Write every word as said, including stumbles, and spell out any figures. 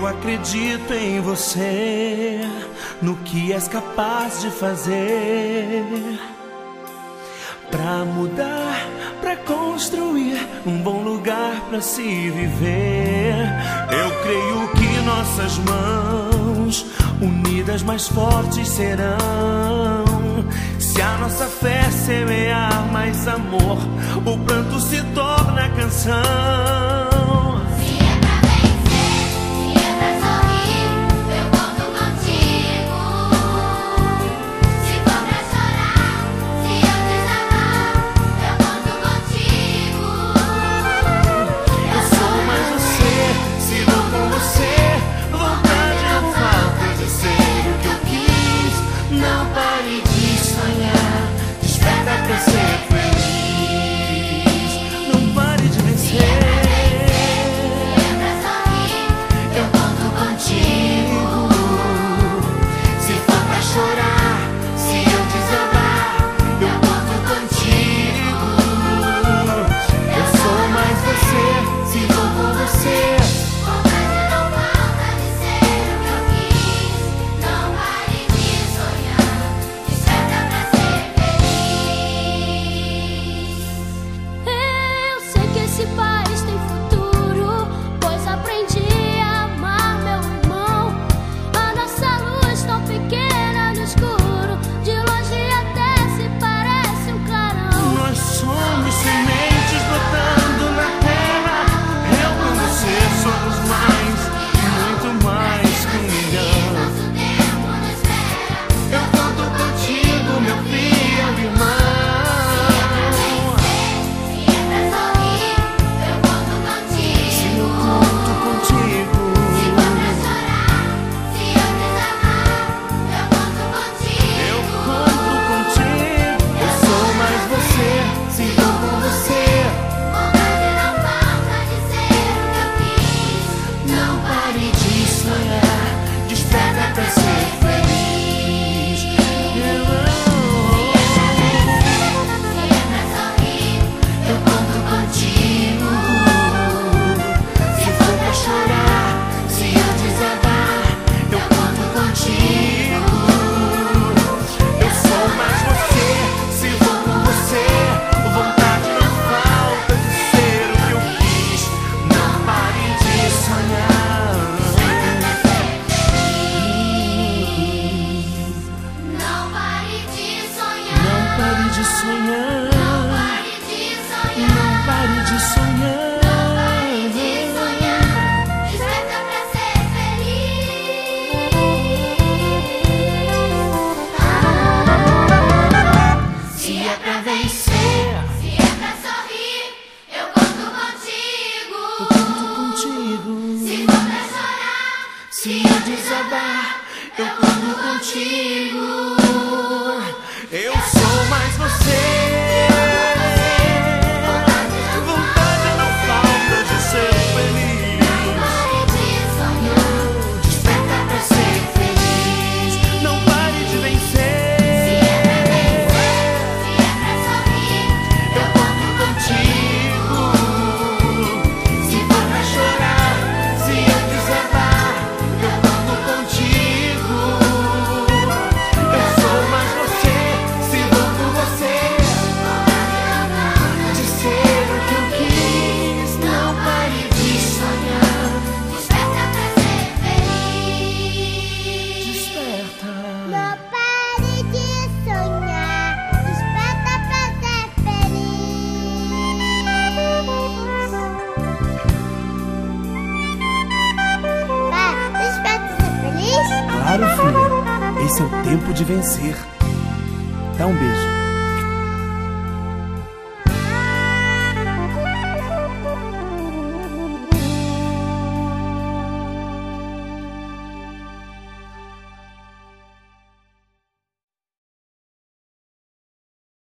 Eu acredito em você, no que és capaz de fazer. Pra mudar, pra construir um bom lugar pra se viver. Eu creio que nossas mãos, unidas mais fortes serão. Se a nossa fé semear mais amor, o pranto se torna canção. Se eu desabar, eu corro contigo. Eu sou mais você. Vontade não falta de ser feliz. Desperta pra ser feliz. Não pare de vencer. Se é pra vencer, se é pra sorrir, eu corro contigo. Se for pra chorar, se eu desabar, claro, filha. Esse é o tempo de vencer. Dá um beijo.